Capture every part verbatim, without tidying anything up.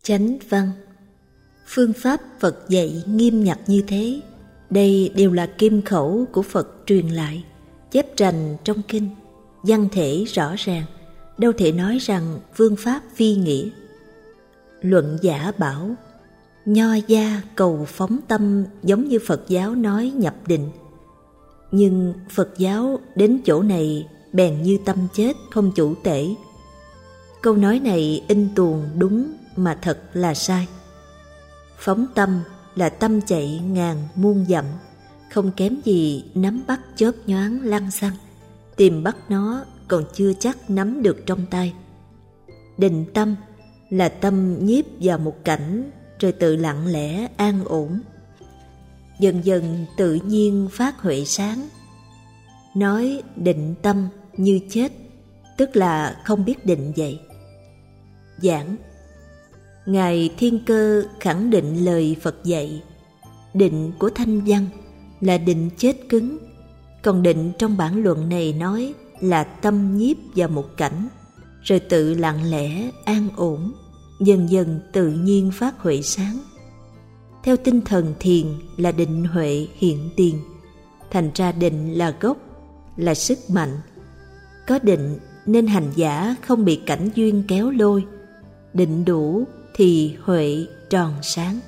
Chánh văn. Phương pháp Phật dạy nghiêm ngặt như thế, đây đều là kim khẩu của Phật truyền lại, chép rành trong kinh, văn thể rõ ràng, đâu thể nói rằng phương pháp phi nghĩa. Luận giả bảo, nho gia cầu phóng tâm giống như Phật giáo nói nhập định, nhưng Phật giáo đến chỗ này bèn như tâm chết không chủ tể. Câu nói này in tuồng đúng mà thật là sai. Phóng tâm là tâm chạy ngàn muôn dặm, không kém gì nắm bắt chớp nhoáng lăng xăng, tìm bắt nó còn chưa chắc nắm được trong tay. Định tâm là tâm nhiếp vào một cảnh rồi tự lặng lẽ an ổn, dần dần tự nhiên phát huệ sáng. Nói định tâm như chết, tức là không biết định vậy. Giảng. Ngài Thiên Cơ khẳng định lời Phật dạy, định của Thanh Văn là định chết cứng, còn định trong bản luận này nói là tâm nhiếp vào một cảnh, rồi tự lặng lẽ an ổn, dần dần tự nhiên phát huệ sáng. Theo tinh thần thiền là định huệ hiện tiền, thành ra định là gốc, là sức mạnh. Có định nên hành giả không bị cảnh duyên kéo lôi, định đủ thì huệ tròn sáng.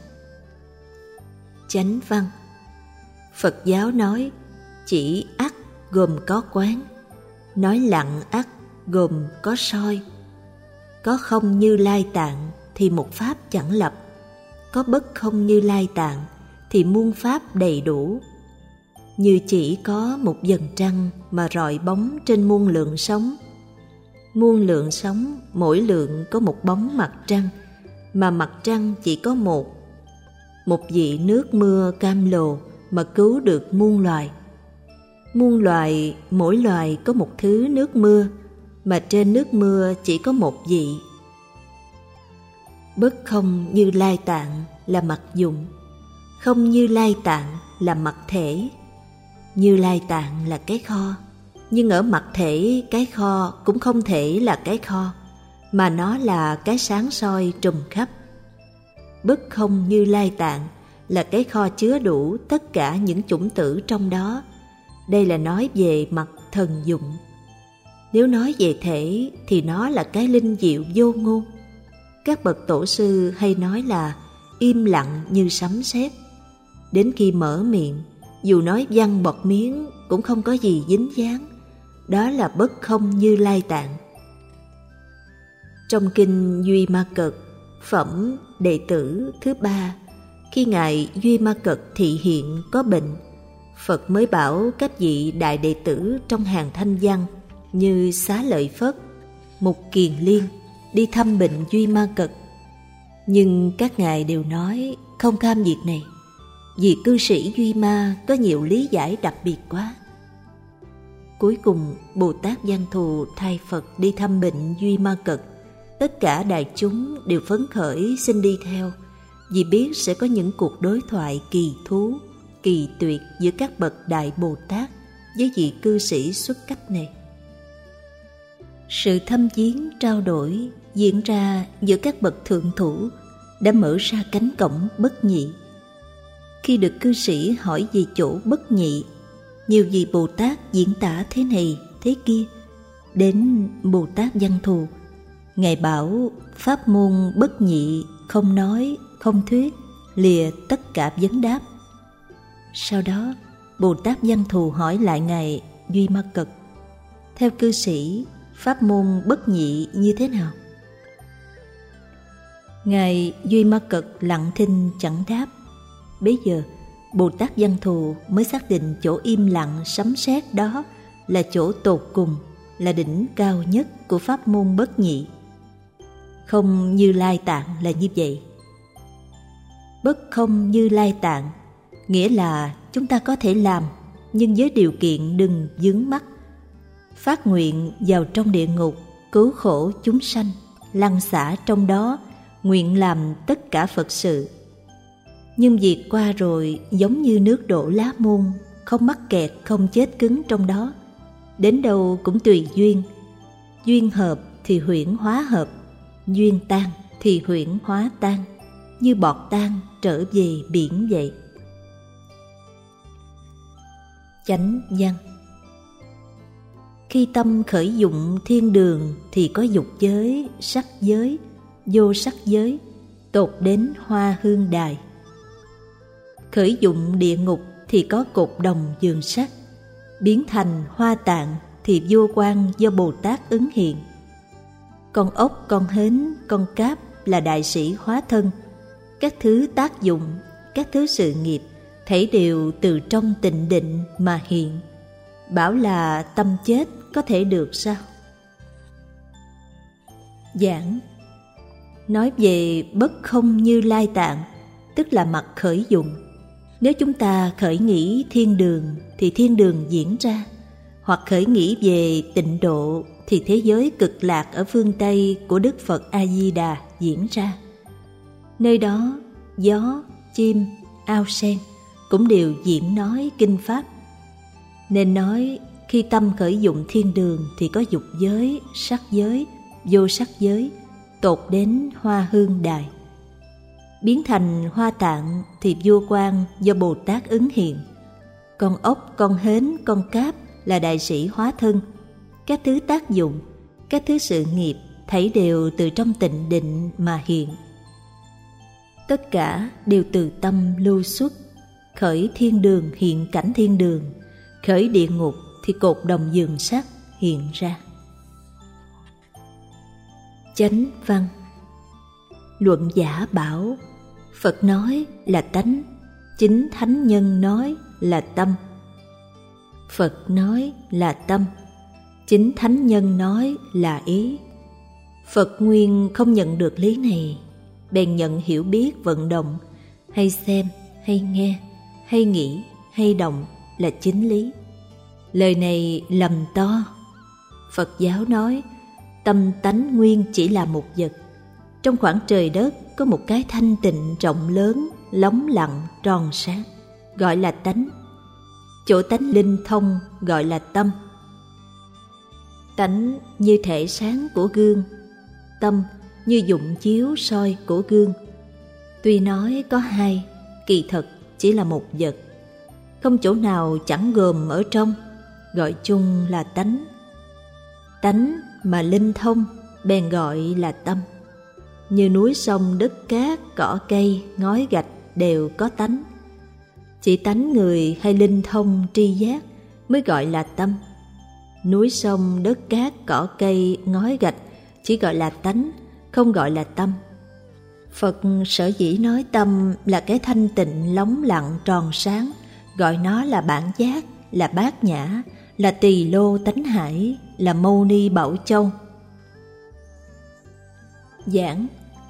Chánh văn. Phật giáo nói chỉ ắt gồm có quán, nói lặng ắt gồm có soi. Có không Như Lai Tạng thì một pháp chẳng lập, có bất không Như Lai Tạng thì muôn pháp đầy đủ. Như chỉ có một vầng trăng mà rọi bóng trên muôn lượng sóng. Muôn lượng sóng mỗi lượng có một bóng mặt trăng, mà mặt trăng chỉ có một. Một vị nước mưa cam lồ mà cứu được muôn loài. Muôn loài mỗi loài có một thứ nước mưa, mà trên nước mưa chỉ có một vị. Bất không Như Lai Tạng là mặt dụng, không Như Lai Tạng là mặt thể. Như Lai Tạng là cái kho, nhưng ở mặt thể cái kho cũng không thể là cái kho, mà nó là cái sáng soi trùm khắp. Bất không Như Lai Tạng là cái kho chứa đủ tất cả những chủng tử trong đó. Đây là nói về mặt thần dụng. Nếu nói về thể thì nó là cái linh diệu vô ngôn. Các bậc tổ sư hay nói là im lặng như sấm sét. Đến khi mở miệng, dù nói văng bọt miếng cũng không có gì dính dáng. Đó là bất không Như Lai Tạng. Trong kinh Duy Ma Cật, phẩm đệ tử thứ ba, khi ngài Duy Ma Cật thị hiện có bệnh, Phật mới bảo các vị đại đệ tử trong hàng Thanh Văn như Xá Lợi Phất, Mục Kiền Liên đi thăm bệnh Duy Ma Cật. Nhưng các ngài đều nói không cam việc này, vì cư sĩ Duy Ma có nhiều lý giải đặc biệt quá. Cuối cùng Bồ Tát Văn Thù thay Phật đi thăm bệnh Duy Ma Cật. Tất cả đại chúng đều phấn khởi xin đi theo, vì biết sẽ có những cuộc đối thoại kỳ thú, kỳ tuyệt giữa các bậc đại Bồ Tát với vị cư sĩ xuất cách này. Sự thăm viếng trao đổi diễn ra giữa các bậc thượng thủ đã mở ra cánh cổng bất nhị. Khi được cư sĩ hỏi về chỗ bất nhị, nhiều vị Bồ Tát diễn tả thế này thế kia. Đến Bồ Tát Văn Thù, ngài bảo pháp môn bất nhị, không nói không thuyết, lìa tất cả vấn đáp. Sau đó Bồ Tát Văn Thù hỏi lại ngài Duy Ma Cật, theo cư sĩ pháp môn bất nhị như thế nào? Ngài Duy Ma Cật lặng thinh chẳng đáp. Bấy giờ Bồ Tát Văn Thù mới xác định chỗ im lặng sấm sét đó là chỗ tột cùng, là đỉnh cao nhất của pháp môn bất nhị. Không Như Lai Tạng là như vậy. Bất không Như Lai Tạng nghĩa là chúng ta có thể làm, nhưng với điều kiện đừng vướng mắc. Phát nguyện vào trong địa ngục, cứu khổ chúng sanh, lăn xả trong đó, nguyện làm tất cả Phật sự. Nhưng việc qua rồi giống như nước đổ lá môn, không mắc kẹt, không chết cứng trong đó. Đến đâu cũng tùy duyên. Duyên hợp thì huyễn hóa hợp, duyên tan thì huyễn hóa tan, như bọt tan trở về biển vậy. Chánh văn. Khi tâm khởi dụng thiên đường thì có dục giới, sắc giới, vô sắc giới, tột đến hoa hương đài. Khởi dụng địa ngục thì có cột đồng giường sắt, biến thành hoa tạng thì vô quan do Bồ Tát ứng hiện. Con ốc, con hến, con cáp là đại sĩ hóa thân, các thứ tác dụng, các thứ sự nghiệp, thảy đều từ trong tịnh định mà hiện. Bảo là tâm chết có thể được sao? Giảng. Nói về bất không Như Lai Tạng, tức là mặt khởi dụng. Nếu chúng ta khởi nghĩ thiên đường thì thiên đường diễn ra, hoặc khởi nghĩ về tịnh độ thì thế giới cực lạc ở phương Tây của Đức Phật A-di-đà diễn ra. Nơi đó gió, chim, ao sen cũng đều diễn nói kinh pháp. Nên nói khi tâm khởi dụng thiên đường thì có dục giới, sắc giới, vô sắc giới, tột đến hoa hương đài. Biến thành hoa tạng thì vô quan do Bồ Tát ứng hiện. Con ốc, con hến, con cáp là đại sĩ hóa thân, các thứ tác dụng, các thứ sự nghiệp thảy đều từ trong tịnh định mà hiện. Tất cả đều từ tâm lưu xuất. Khởi thiên đường hiện cảnh thiên đường, khởi địa ngục thì cột đồng giường sắt hiện ra. Chánh văn. Luận giả bảo Phật nói là tánh, chính thánh nhân nói là tâm. Phật nói là tâm, chính thánh nhân nói là ý. Phật nguyên không nhận được lý này, bèn nhận hiểu biết vận động, hay xem, hay nghe, hay nghĩ, hay động là chính lý. Lời này lầm to. Phật giáo nói tâm tánh nguyên chỉ là một vật. Trong khoảng trời đất có một cái thanh tịnh rộng lớn, lóng lặng, tròn sáng, gọi là tánh. Chỗ tánh linh thông gọi là tâm. Tánh như thể sáng của gương, tâm như dụng chiếu soi của gương. Tuy nói có hai, kỳ thật chỉ là một vật, không chỗ nào chẳng gồm ở trong, gọi chung là tánh. Tánh mà linh thông bèn gọi là tâm. Như núi sông đất cát, cỏ cây, ngói gạch đều có tánh. Chỉ tánh người hay linh thông tri giác mới gọi là tâm. Núi sông đất cát, cỏ cây, ngói gạch chỉ gọi là tánh, không gọi là tâm. Phật sở dĩ nói tâm là cái thanh tịnh lóng lặng tròn sáng, gọi nó là bản giác, là bát nhã, là tỳ lô tánh hải, là mâu ni bảo châu. Giảng.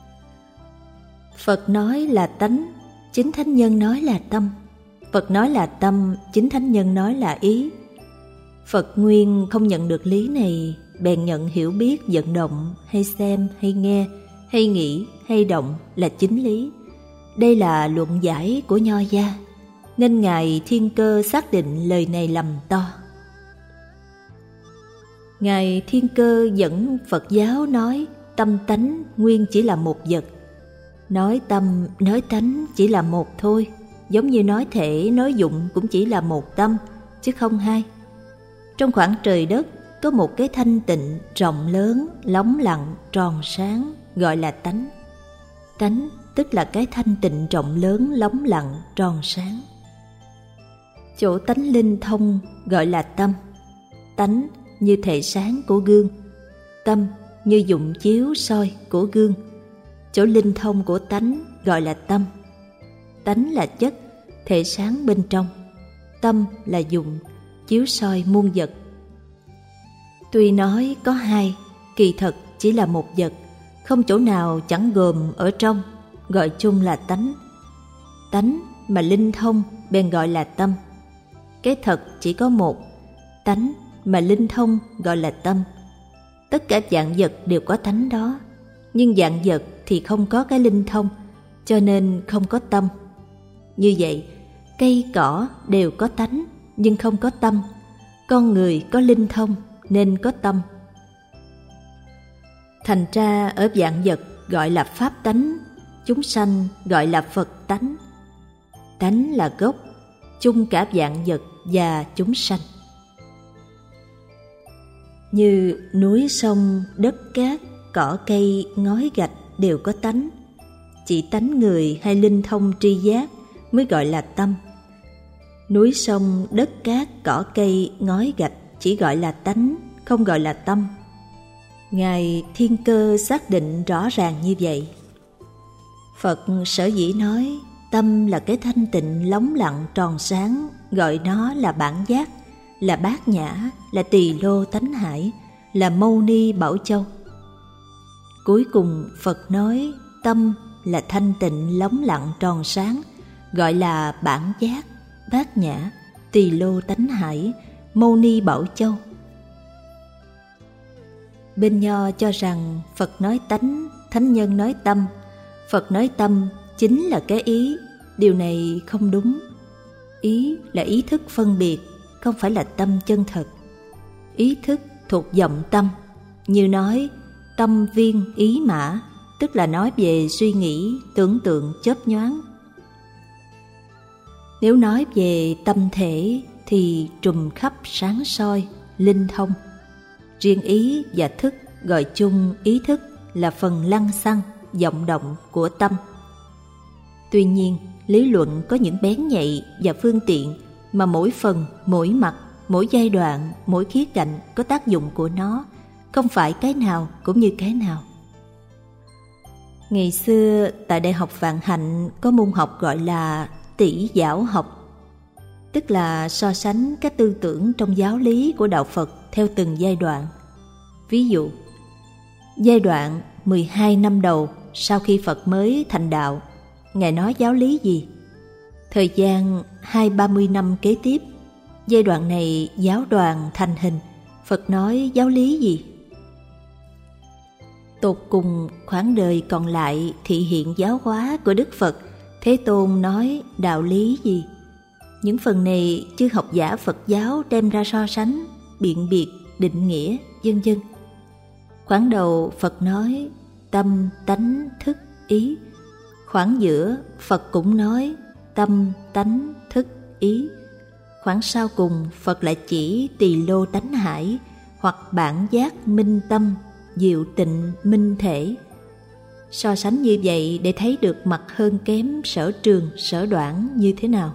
Phật nói là tánh, chính thánh nhân nói là tâm. Phật nói là tâm, chính thánh nhân nói là ý. Phật nguyên không nhận được lý này, bèn nhận hiểu biết vận động, hay xem, hay nghe, hay nghĩ, hay động là chính lý. Đây là luận giải của Nho gia, nên Ngài Thiên Cơ xác định lời này lầm to. Ngài Thiên Cơ dẫn Phật giáo nói tâm tánh nguyên chỉ là một vật. Nói tâm, nói tánh chỉ là một thôi, giống như nói thể, nói dụng cũng chỉ là một tâm, chứ không hai. Trong khoảng trời đất có một cái thanh tịnh, rộng lớn, lóng lặng, tròn sáng, gọi là tánh. Tánh tức là cái thanh tịnh rộng lớn, lóng lặng, tròn sáng. Chỗ tánh linh thông gọi là tâm. Tánh như thể sáng của gương, tâm như dụng chiếu soi của gương. Chỗ linh thông của tánh gọi là tâm. Tánh là chất, thể sáng bên trong. Tâm là dụng, chiếu soi muôn vật. Tuy nói có hai, kỳ thật chỉ là một vật, không chỗ nào chẳng gồm ở trong, gọi chung là tánh. Tánh mà linh thông bèn gọi là tâm. Cái thật chỉ có một, tánh mà linh thông gọi là tâm. Tất cả vạn vật đều có tánh đó, nhưng vạn vật thì không có cái linh thông, cho nên không có tâm. Như vậy, cây cỏ đều có tánh nhưng không có tâm. Con người có linh thông nên có tâm. Thành ra ở vạn vật gọi là pháp tánh, chúng sanh gọi là Phật tánh. Tánh là gốc, chung cả vạn vật và chúng sanh. Như núi sông, đất cát, cỏ cây, ngói gạch đều có tánh. Chỉ tánh người hay linh thông tri giác mới gọi là tâm. Núi sông, đất cát, cỏ cây, ngói gạch chỉ gọi là tánh, không gọi là tâm. Ngài Thiên Cơ xác định rõ ràng như vậy. Phật sở dĩ nói tâm là cái thanh tịnh lóng lặng tròn sáng, gọi nó là bản giác, là bát nhã, là tỳ lô tánh hải, là mâu ni bảo châu. Cuối cùng Phật nói tâm là thanh tịnh lóng lặng tròn sáng, gọi là bản giác, bát nhã, tỳ lô tánh hải, mâu ni bảo châu. Bên Nho cho rằng Phật nói tánh, thánh nhân nói tâm. Phật nói tâm chính là cái ý. Điều này không đúng. Ý là ý thức phân biệt, không phải là tâm chân thật. Ý thức thuộc vọng tâm. Như nói tâm viên ý mã, tức là nói về suy nghĩ, tưởng tượng chớp nhoáng. Nếu nói về tâm thể thì trùm khắp sáng soi, linh thông. Riêng ý và thức gọi chung ý thức là phần lăng xăng, vọng động của tâm. Tuy nhiên, lý luận có những bén nhạy và phương tiện mà mỗi phần, mỗi mặt, mỗi giai đoạn, mỗi khía cạnh có tác dụng của nó, không phải cái nào cũng như cái nào. Ngày xưa tại Đại học Vạn Hạnh có môn học gọi là tỷ giáo học, tức là so sánh các tư tưởng trong giáo lý của đạo Phật theo từng giai đoạn. Ví dụ, giai đoạn mười hai năm đầu sau khi Phật mới thành đạo, Ngài nói giáo lý gì? Thời gian hai ba mươi năm kế tiếp, giai đoạn này giáo đoàn thành hình, Phật nói giáo lý gì? Tột cùng khoảng đời còn lại thị hiện giáo hóa của Đức Phật, Thế Tôn nói đạo lý gì? Những phần này chư học giả Phật giáo đem ra so sánh, biện biệt, định nghĩa, vân vân. Khoảng đầu Phật nói tâm, tánh, thức, ý. Khoảng giữa Phật cũng nói tâm, tánh, thức, ý. Khoảng sau cùng Phật lại chỉ tỳ lô tánh hải, hoặc bản giác minh tâm, diệu tịnh minh thể. So sánh như vậy để thấy được mặt hơn kém sở trường, sở đoản như thế nào.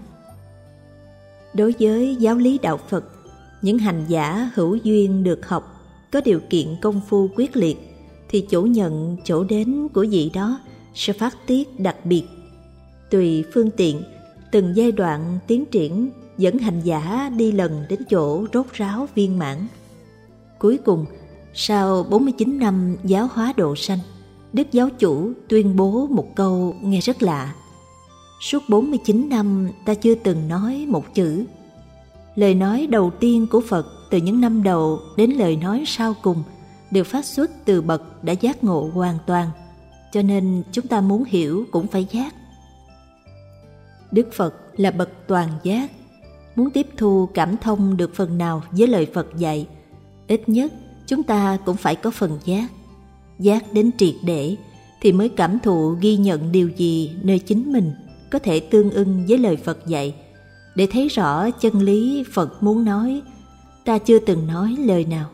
Đối với giáo lý đạo Phật, những hành giả hữu duyên được học, có điều kiện công phu quyết liệt, thì chỗ nhận, chỗ đến của vị đó sẽ phát tiết đặc biệt. Tùy phương tiện, từng giai đoạn tiến triển dẫn hành giả đi lần đến chỗ rốt ráo viên mãn. Cuối cùng, sau bốn mươi chín năm giáo hóa độ sanh, Đức Giáo Chủ tuyên bố một câu nghe rất lạ. Suốt bốn mươi chín năm ta chưa từng nói một chữ. Lời nói đầu tiên của Phật từ những năm đầu đến lời nói sau cùng đều phát xuất từ bậc đã giác ngộ hoàn toàn, cho nên chúng ta muốn hiểu cũng phải giác. Đức Phật là bậc toàn giác. Muốn tiếp thu cảm thông được phần nào với lời Phật dạy, ít nhất chúng ta cũng phải có phần giác. Giác đến triệt để thì mới cảm thụ ghi nhận điều gì nơi chính mình có thể tương ưng với lời Phật dạy. Để thấy rõ chân lý Phật muốn nói, ta chưa từng nói lời nào.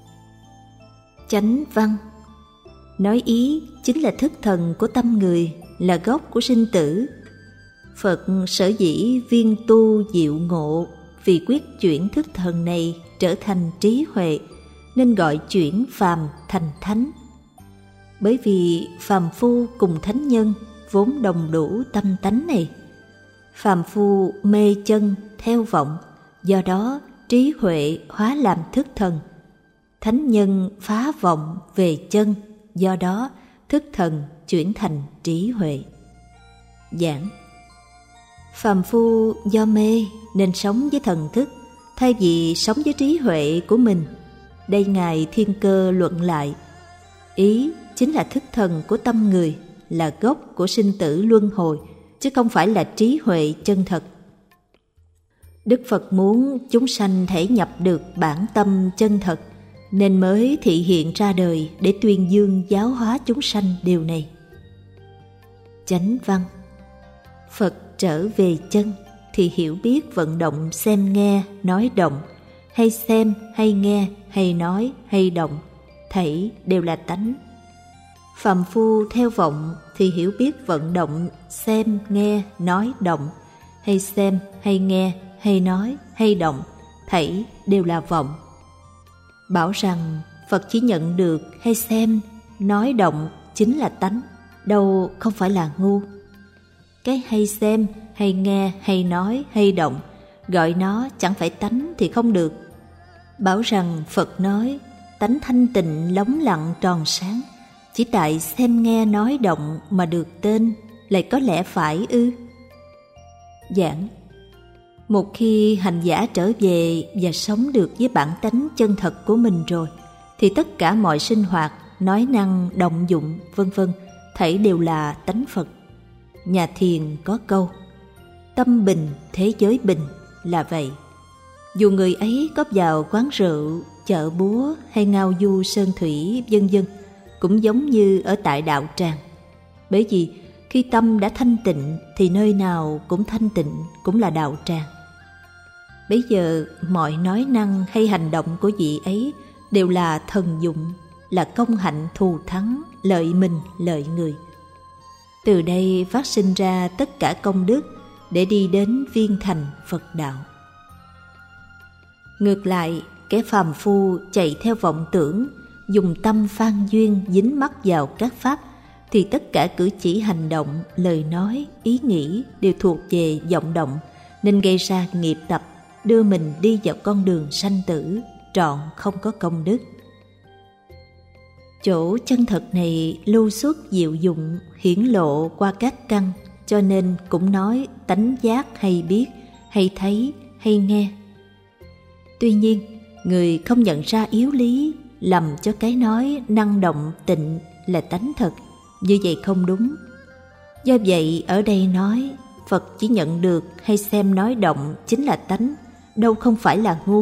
Chánh văn nói ý chính là thức thần của tâm người, là gốc của sinh tử. Phật sở dĩ viên tu diệu ngộ vì quyết chuyển thức thần này trở thành trí huệ, nên gọi chuyển phàm thành thánh. Bởi vì phàm phu cùng thánh nhân vốn đồng đủ tâm tánh này. Phàm phu mê chân theo vọng, do đó trí huệ hóa làm thức thần. Thánh nhân phá vọng về chân, do đó thức thần chuyển thành trí huệ. Giảng: phàm phu do mê nên sống với thần thức, thay vì sống với trí huệ của mình. Đây Ngài Thiên Cơ luận lại: ý chính là thức thần của tâm người, là gốc của sinh tử luân hồi, chứ không phải là trí huệ chân thật. Đức Phật muốn chúng sanh thể nhập được bản tâm chân thật, nên mới thị hiện ra đời để tuyên dương giáo hóa chúng sanh điều này. Chánh văn: Phật trở về chân thì hiểu biết vận động xem nghe nói động, hay xem hay nghe hay nói hay động, thảy đều là tánh. Phàm phu theo vọng thì hiểu biết vận động xem nghe nói động, hay xem hay nghe hay nói hay động, thảy đều là vọng. Bảo rằng Phật chỉ nhận được hay xem nói động chính là tánh, đâu không phải là ngu. Cái hay xem hay nghe hay nói hay động gọi nó chẳng phải tánh thì không được. Bảo rằng Phật nói tánh thanh tịnh lóng lặng tròn sáng, chỉ tại xem nghe nói động mà được tên, lại có lẽ phải ư? Giảng: một khi hành giả trở về và sống được với bản tánh chân thật của mình rồi, thì tất cả mọi sinh hoạt, nói năng, động dụng, vân vân, thảy đều là tánh Phật. Nhà thiền có câu: tâm bình, thế giới bình, là vậy. Dù người ấy có vào quán rượu, chợ búa hay ngao du sơn thủy, vân vân, cũng giống như ở tại đạo tràng. Bởi vì khi tâm đã thanh tịnh thì nơi nào cũng thanh tịnh, cũng là đạo tràng. Bây giờ mọi nói năng hay hành động của vị ấy đều là thần dụng, là công hạnh thù thắng, lợi mình lợi người. Từ đây phát sinh ra tất cả công đức để đi đến viên thành Phật đạo. Ngược lại, kẻ phàm phu chạy theo vọng tưởng, dùng tâm phan duyên dính mắc vào các pháp, thì tất cả cử chỉ hành động, lời nói, ý nghĩ đều thuộc về vọng động, nên gây ra nghiệp tập, đưa mình đi vào con đường sanh tử, trọn không có công đức. Chỗ chân thật này lưu xuất diệu dụng, hiển lộ qua các căn, cho nên cũng nói tánh giác hay biết, hay thấy, hay nghe. Tuy nhiên, người không nhận ra yếu lý, lầm cho cái nói năng động tịnh là tánh thật, như vậy không đúng. Do vậy ở đây nói Phật chỉ nhận được hay xem nói động chính là tánh, đâu không phải là ngu.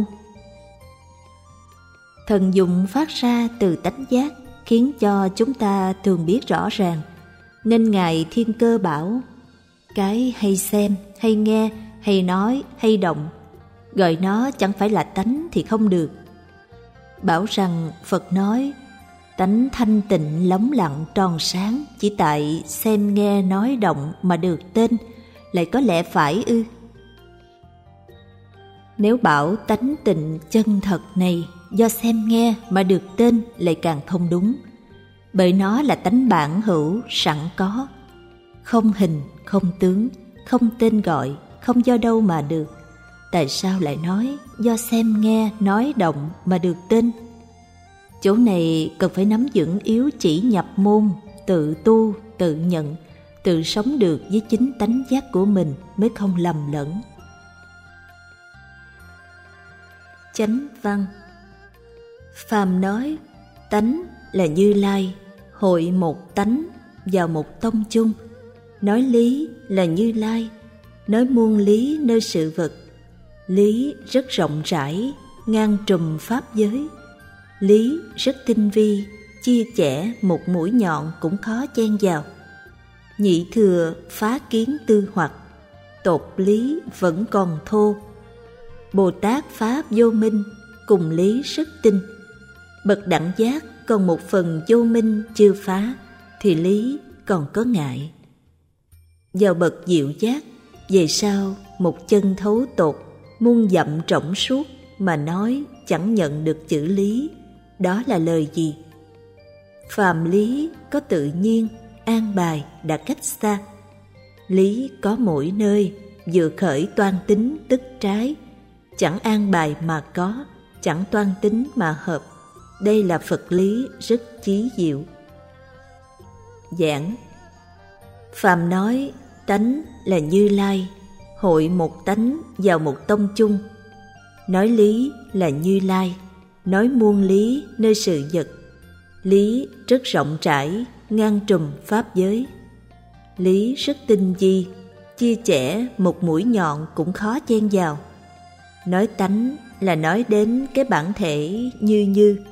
Thần dụng phát ra từ tánh giác khiến cho chúng ta thường biết rõ ràng, nên Ngài Thiên Cơ bảo cái hay xem, hay nghe, hay nói, hay động gọi nó chẳng phải là tánh thì không được. Bảo rằng Phật nói tánh thanh tịnh lóng lặng tròn sáng, chỉ tại xem nghe nói động mà được tên, lại có lẽ phải ư? Nếu bảo tánh tịnh chân thật này do xem nghe mà được tên lại càng không đúng, bởi nó là tánh bản hữu sẵn có, không hình, không tướng, không tên gọi, không do đâu mà được. Tại sao lại nói do xem nghe nói động mà được tên? Chỗ này cần phải nắm vững yếu chỉ nhập môn, tự tu, tự nhận, tự sống được với chính tánh giác của mình mới không lầm lẫn. Chánh văn: Phàm nói tánh là Như Lai, hội một tánh vào một tông chung. Nói lý là Như Lai, nói muôn lý nơi sự vật. Lý rất rộng rãi, ngang trùm pháp giới. Lý rất tinh vi, chia chẻ một mũi nhọn cũng khó chen vào. Nhị thừa phá kiến tư hoặc, tột lý vẫn còn thô. Bồ Tát pháp vô minh, cùng lý rất tinh. Bậc đẳng giác còn một phần vô minh chưa phá, thì lý còn có ngại. Vào bậc diệu giác, về sau một chân thấu tột, muôn dặm rỗng suốt mà nói chẳng nhận được chữ lý, đó là lời gì? Phàm lý có tự nhiên, an bài đã cách xa. Lý có mỗi nơi, vừa khởi toan tính tức trái. Chẳng an bài mà có, chẳng toan tính mà hợp. Đây là Phật lý rất chí diệu. Giảng: Phàm nói tánh là Như Lai, hội một tánh vào một tông chung. Nói lý là Như Lai, nói muôn lý nơi sự vật. Lý rất rộng rãi, ngang trùm pháp giới. Lý rất tinh vi, chia chẻ một mũi nhọn cũng khó chen vào. Nói tánh là nói đến cái bản thể như như,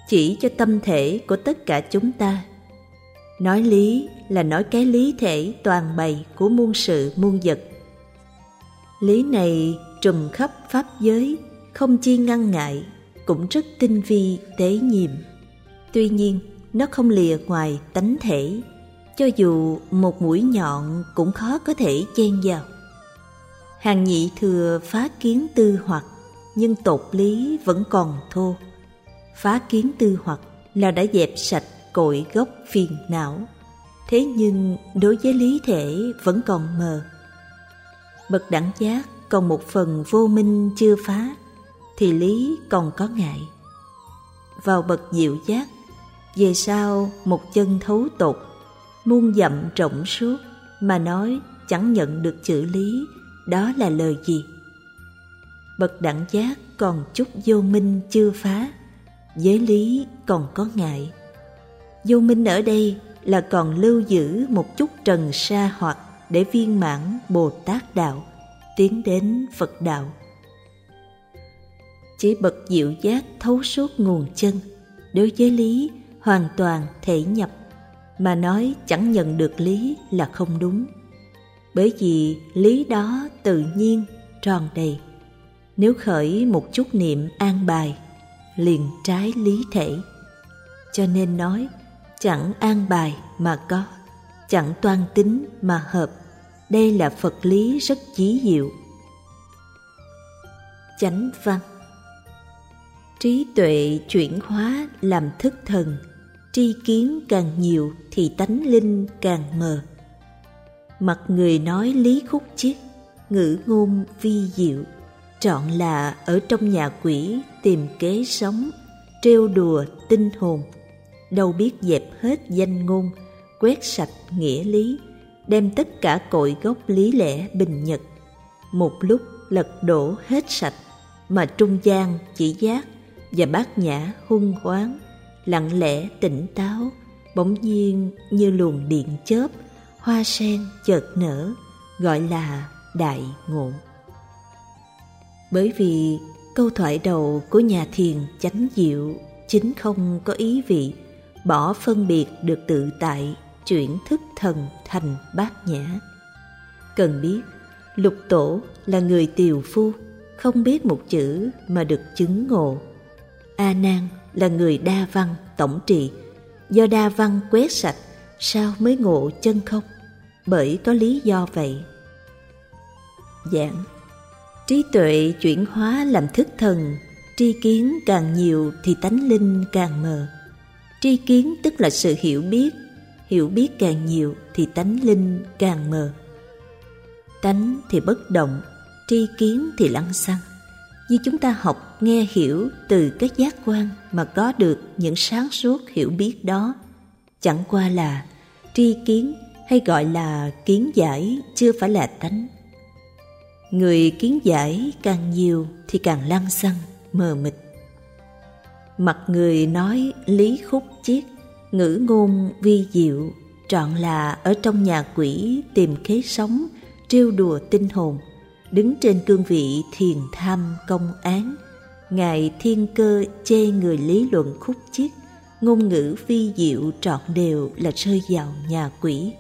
chỉ cho tâm thể của tất cả chúng ta. Nói lý là nói cái lý thể toàn bày của muôn sự muôn vật. Lý này trùm khắp pháp giới, không chi ngăn ngại, cũng rất tinh vi tế nhiệm. Tuy nhiên, nó không lìa ngoài tánh thể, cho dù một mũi nhọn cũng khó có thể chen vào. Hàng nhị thừa phá kiến tư hoặc, nhưng tột lý vẫn còn thô. Phá kiến tư hoặc là đã dẹp sạch cội gốc phiền não, thế nhưng đối với lý thể vẫn còn mờ. Bậc đẳng giác còn một phần vô minh chưa phá, thì lý còn có ngại. Vào bậc diệu giác, về sau một chân thấu tột, muôn dặm rộng suốt, mà nói chẳng nhận được chữ lý, đó là lời gì? Bậc đẳng giác còn chút vô minh chưa phá, với lý còn có ngại. Vô minh ở đây là còn lưu giữ một chút trần sa hoặc để viên mãn Bồ Tát đạo, tiến đến Phật đạo. Chỉ bậc diệu giác thấu suốt nguồn chân, đối với lý hoàn toàn thể nhập, mà nói chẳng nhận được lý là không đúng. Bởi vì lý đó tự nhiên, tròn đầy. Nếu khởi một chút niệm an bài, liền trái lý thể. Cho nên nói, chẳng an bài mà có, chẳng toan tính mà hợp. Đây là Phật lý rất chí diệu. Chánh văn. Trí tuệ chuyển hóa làm thức thần, tri kiến càng nhiều thì tánh linh càng mờ. Mặt người nói lý khúc chiết, ngữ ngôn vi diệu, trọn là ở trong nhà quỷ tìm kế sống, trêu đùa tinh hồn. Đâu biết dẹp hết danh ngôn, quét sạch nghĩa lý, đem tất cả cội gốc lý lẽ bình nhật, một lúc lật đổ hết sạch, mà trung gian chỉ giác và bát nhã huân hoáng, lặng lẽ tỉnh táo, bỗng nhiên như luồng điện chớp, hoa sen chợt nở, gọi là đại ngộ. Bởi vì câu thoại đầu của nhà thiền chánh diệu chính không có ý vị bỏ phân biệt được tự tại, chuyển thức thần thành bát nhã. Cần biết, Lục Tổ là người tiều phu, không biết một chữ mà được chứng ngộ. A Nan là người đa văn tổng trị, do đa văn quét sạch sao mới ngộ chân không? Bởi có lý do vậy. Giảng: trí tuệ chuyển hóa làm thức thần, tri kiến càng nhiều thì tánh linh càng mờ. Tri kiến tức là sự hiểu biết, hiểu biết càng nhiều thì tánh linh càng mờ. Tánh thì bất động, tri kiến thì lăng xăng. Như chúng ta học nghe hiểu từ các giác quan mà có được những sáng suốt hiểu biết đó, chẳng qua là tri kiến hay gọi là kiến giải, chưa phải là tánh. Người kiến giải càng nhiều thì càng lăng xăng, mờ mịt. Mặt người nói lý khúc chiết, ngữ ngôn vi diệu, trọn là ở trong nhà quỷ tìm kế sống, trêu đùa tinh hồn. Đứng trên cương vị thiền tham công án, Ngài Thiên Cơ chê người lý luận khúc chiết, ngôn ngữ vi diệu trọn đều là rơi vào nhà quỷ.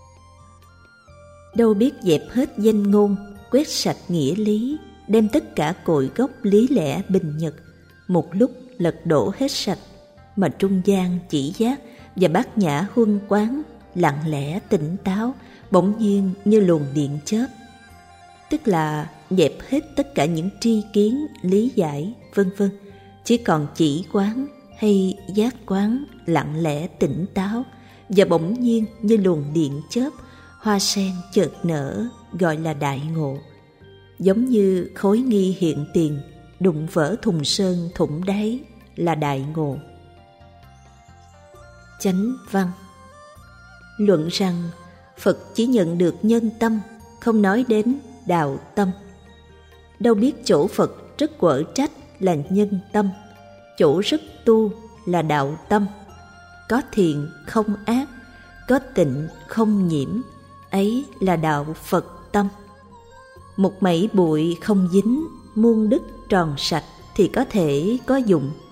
Đâu biết dẹp hết danh ngôn, quét sạch nghĩa lý, đem tất cả cội gốc lý lẽ bình nhật, một lúc lật đổ hết sạch, mà trung gian chỉ giác và bát nhã huân quán, lặng lẽ tỉnh táo, bỗng nhiên như luồng điện chớp. Tức là dẹp hết tất cả những tri kiến, lý giải, vân vân, chỉ còn chỉ quán hay giác quán, lặng lẽ tỉnh táo, và bỗng nhiên như luồng điện chớp, hoa sen chợt nở, gọi là đại ngộ. Giống như khối nghi hiện tiền, đụng vỡ thùng sơn thủng đáy, là đại ngộ. Chánh văn. Luận rằng Phật chỉ nhận được nhân tâm, không nói đến đạo tâm. Đâu biết chỗ Phật rất quở trách là nhân tâm, chỗ rất tu là đạo tâm. Có thiện không ác, có tịnh không nhiễm, ấy là đạo Phật tâm. Một mẩy bụi không dính, muôn đức tròn sạch thì có thể có dụng.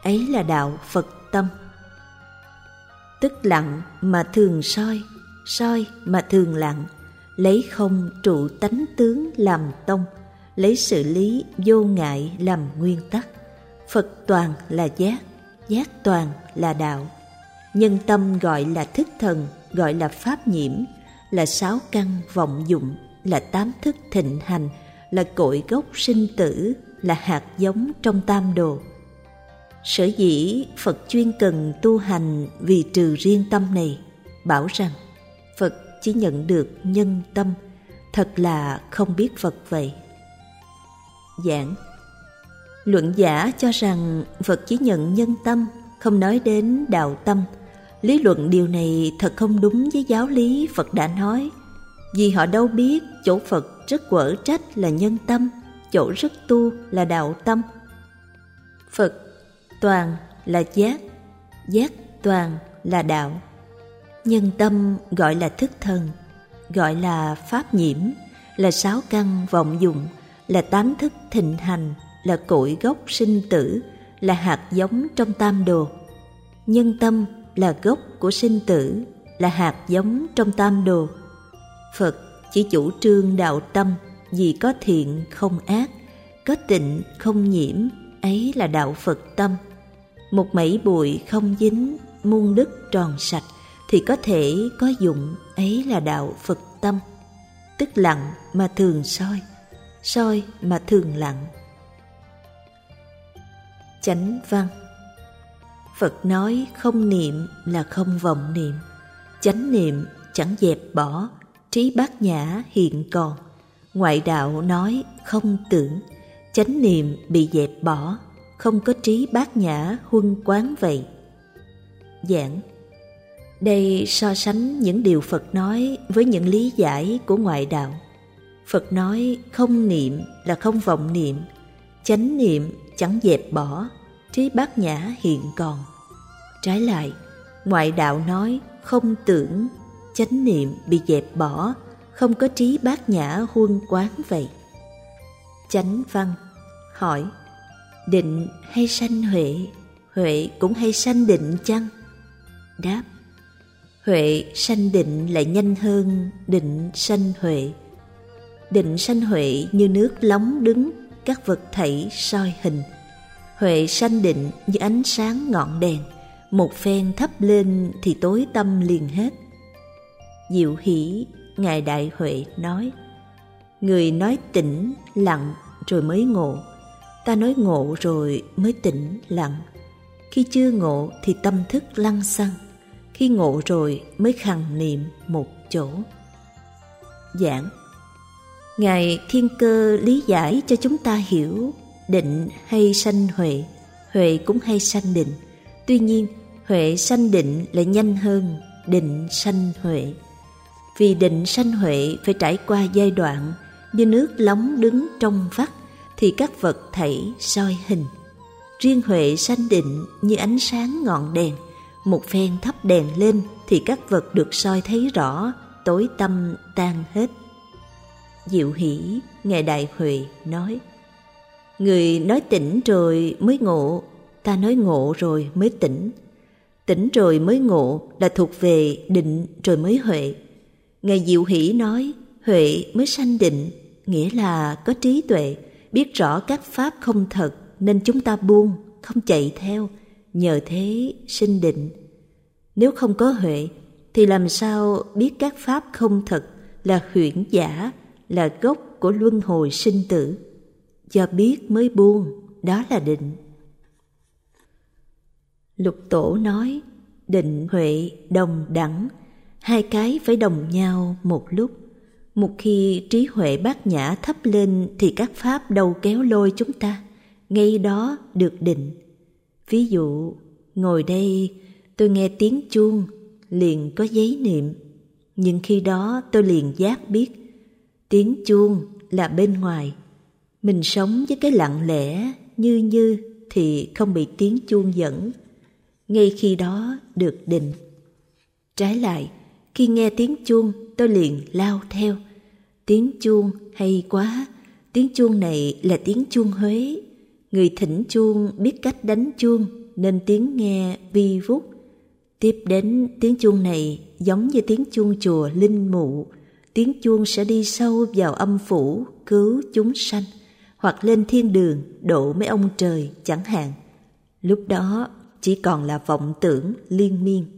ấy là đạo Phật tâm. Tức lặng mà thường soi, soi mà thường lặng, lấy không trụ tánh tướng làm tông, lấy sự lý vô ngại làm nguyên tắc. Phật toàn là giác, giác toàn là đạo. Nhân tâm gọi là thức thần, gọi là pháp nhiễm, là sáu căn vọng dụng, là tám thức thịnh hành, là cội gốc sinh tử, là hạt giống trong tam đồ. Sở dĩ Phật chuyên cần tu hành vì trừ riêng tâm này, bảo rằng Phật chỉ nhận được nhân tâm, thật là không biết Phật vậy. Giảng: luận giả cho rằng Phật chỉ nhận nhân tâm, không nói đến đạo tâm. Lý luận điều này thật không đúng với giáo lý Phật đã nói, vì họ đâu biết chỗ Phật rất quở trách là nhân tâm, chỗ rất tu là đạo tâm. Phật toàn là giác, giác toàn là đạo. Nhân tâm gọi là thức thần, gọi là pháp nhiễm, là sáu căn vọng dụng, là tám thức thịnh hành, là cội gốc sinh tử, là hạt giống trong tam đồ. Nhân tâm là gốc của sinh tử, là hạt giống trong tam đồ. Phật chỉ chủ trương đạo tâm, vì có thiện không ác, có tịnh không nhiễm, ấy là đạo Phật tâm. Một mẩy bụi không dính, muôn đức tròn sạch, thì có thể có dụng, ấy là đạo Phật tâm. Tức lặng mà thường soi, soi mà thường lặng. Chánh văn: Phật nói không niệm là không vọng niệm, chánh niệm chẳng dẹp bỏ, trí bát nhã hiện còn. Ngoại đạo nói không tưởng, chánh niệm bị dẹp bỏ, không có trí bát nhã huân quán vậy. Giảng: đây so sánh những điều Phật nói với những lý giải của ngoại đạo. Phật nói không niệm là không vọng niệm, chánh niệm chẳng dẹp bỏ, trí bát nhã hiện còn. Trái lại, ngoại đạo nói không tưởng, chánh niệm bị dẹp bỏ, không có trí bát nhã huân quán vậy. Chánh văn: hỏi: định hay sanh huệ, huệ cũng hay sanh định chăng? Đáp: huệ sanh định lại nhanh hơn định sanh huệ. Định sanh huệ như nước lóng đứng, các vật thảy soi hình. Huệ sanh định như ánh sáng ngọn đèn, một phen thắp lên thì tối tăm liền hết. Diệu Hỷ Ngài Đại Huệ nói: người nói tỉnh lặng rồi mới ngộ, ta nói ngộ rồi mới tỉnh lặng. Khi chưa ngộ thì tâm thức lăng xăng, khi ngộ rồi mới khằng niệm một chỗ. Giảng: Ngài Thiên Cơ lý giải cho chúng ta hiểu định hay sanh huệ, huệ cũng hay sanh định. Tuy nhiên, huệ sanh định lại nhanh hơn định sanh huệ. Vì định sanh huệ phải trải qua giai đoạn như nước lóng đứng trong vắt thì các vật thảy soi hình. Riêng huệ sanh định như ánh sáng ngọn đèn, một phen thắp đèn lên thì các vật được soi thấy rõ, tối tăm tan hết. Diệu Hỷ Ngài Đại Huệ nói: người nói tỉnh rồi mới ngộ, ta nói ngộ rồi mới tỉnh. Tỉnh rồi mới ngộ là thuộc về định rồi mới huệ. Ngài Diệu Hỷ nói huệ mới sanh định, nghĩa là có trí tuệ, biết rõ các pháp không thật nên chúng ta buông, không chạy theo, nhờ thế sinh định. Nếu không có huệ thì làm sao biết các pháp không thật là huyễn giả, là gốc của luân hồi sinh tử. Do biết mới buông, đó là định. Lục Tổ nói định huệ đồng đẳng, hai cái phải đồng nhau một lúc. Một khi trí huệ bát nhã thấp lên thì các pháp đâu kéo lôi chúng ta, ngay đó được định. Ví dụ, ngồi đây tôi nghe tiếng chuông, liền có giấy niệm. Nhưng khi đó tôi liền giác biết, tiếng chuông là bên ngoài. Mình sống với cái lặng lẽ như như thì không bị tiếng chuông dẫn. Ngay khi đó được định. Trái lại, khi nghe tiếng chuông tôi liền lao theo. Tiếng chuông hay quá, tiếng chuông này là tiếng chuông Huế. Người thỉnh chuông biết cách đánh chuông, nên tiếng nghe vi vút. Tiếp đến tiếng chuông này giống như tiếng chuông chùa linh mụ. Tiếng chuông sẽ đi sâu vào âm phủ cứu chúng sanh, hoặc lên thiên đường độ mấy ông trời chẳng hạn. Lúc đó chỉ còn là vọng tưởng liên miên.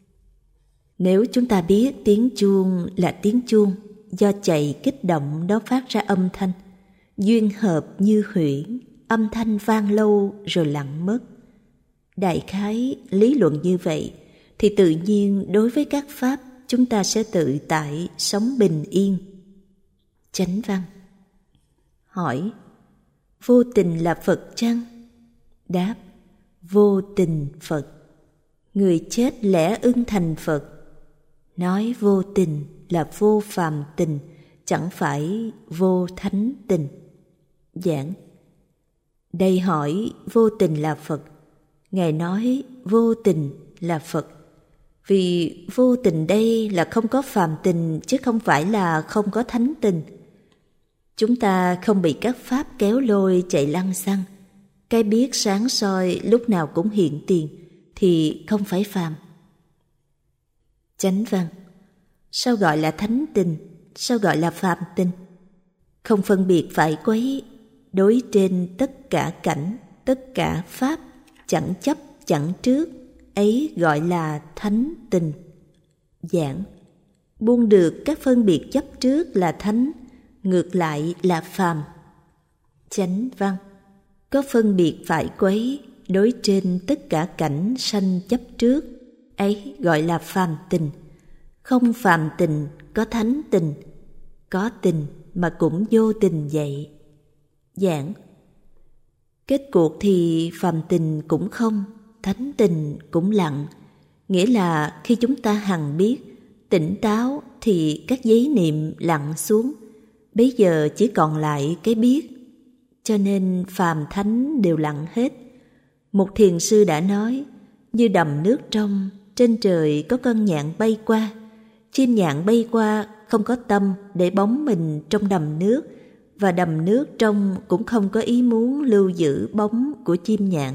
Nếu chúng ta biết tiếng chuông là tiếng chuông, do chạy kích động nó phát ra âm thanh, duyên hợp như huyễn, âm thanh vang lâu rồi lặng mất. Đại khái lý luận như vậy, thì tự nhiên đối với các pháp chúng ta sẽ tự tại sống bình yên. Chánh văn. Hỏi: vô tình là Phật chăng? Đáp: vô tình Phật. Người chết lẽ ưng thành Phật. Nói vô tình là vô phàm tình, chẳng phải vô thánh tình. Giảng. Đây hỏi vô tình là Phật, Ngài nói vô tình là Phật. Vì vô tình đây là không có phàm tình, chứ không phải là không có thánh tình. Chúng ta không bị các pháp kéo lôi chạy lăng xăng. Cái biết sáng soi lúc nào cũng hiện tiền thì không phải phàm. Chánh văn. Sao gọi là thánh tình, sao gọi là phàm tình? Không phân biệt phải quấy, đối trên tất cả cảnh, tất cả pháp, chẳng chấp chẳng trước, ấy gọi là thánh tình. Giảng. Buông được các phân biệt chấp trước là thánh, ngược lại là phàm. Chánh văn. Có phân biệt phải quấy, đối trên tất cả cảnh sanh chấp trước, ấy gọi là phàm tình. Không phàm tình có thánh tình, có tình mà cũng vô tình vậy. Giảng. Kết cuộc thì phàm tình cũng không, thánh tình cũng lặng. Nghĩa là khi chúng ta hằng biết, tỉnh táo thì các giấy niệm lặng xuống, bấy giờ chỉ còn lại cái biết. Cho nên phàm thánh đều lặng hết. Một thiền sư đã nói, như đầm nước trong, trên trời có con nhạn bay qua. Chim nhạn bay qua không có tâm để bóng mình trong đầm nước, và đầm nước trong cũng không có ý muốn lưu giữ bóng của chim nhạn.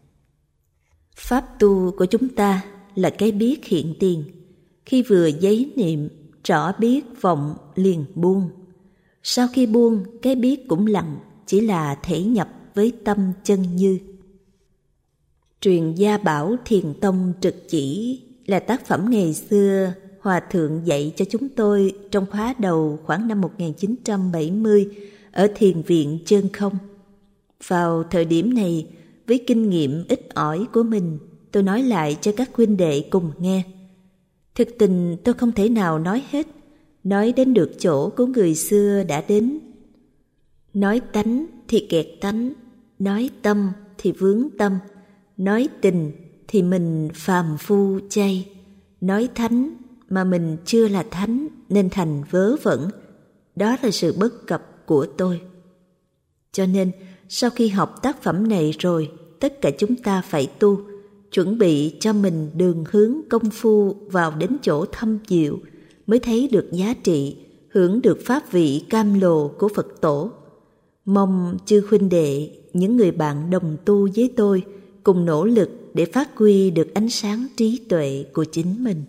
Pháp tu của chúng ta là cái biết hiện tiền. Khi vừa giấy niệm, rõ biết vọng liền buông. Sau khi buông, cái biết cũng lặng, chỉ là thể nhập với tâm chân như. Truyền Gia Bảo Thiền Tông Trực Chỉ là tác phẩm ngày xưa Hòa Thượng dạy cho chúng tôi trong khóa đầu khoảng năm một nghìn chín trăm bảy mươi ở Thiền viện Chân Không. Vào thời điểm này, với kinh nghiệm ít ỏi của mình, tôi nói lại cho các huynh đệ cùng nghe. Thực tình tôi không thể nào nói hết, nói đến được chỗ của người xưa đã đến. Nói tánh thì kẹt tánh, nói tâm thì vướng tâm, nói tình thì mình phàm phu chay, nói thánh mà mình chưa là thánh nên thành vớ vẩn. Đó là sự bất cập của tôi. Cho nên sau khi học tác phẩm này rồi, tất cả chúng ta phải tu, chuẩn bị cho mình đường hướng công phu vào đến chỗ thâm diệu, mới thấy được giá trị, hưởng được pháp vị cam lồ của Phật Tổ. Mong chư huynh đệ, những người bạn đồng tu với tôi, cùng nỗ lực để phát huy được ánh sáng trí tuệ của chính mình.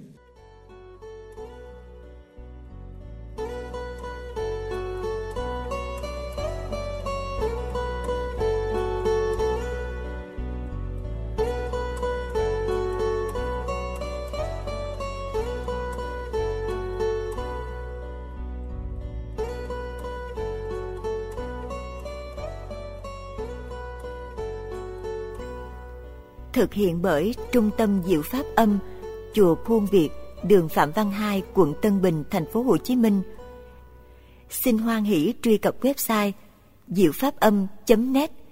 Thực hiện bởi Trung tâm Diệu Pháp Âm, chùa Khuôn Việt, đường Phạm Văn Hai, quận Tân Bình, thành phố Hồ Chí Minh. Xin hoan hỷ truy cập website diệu pháp âm chấm net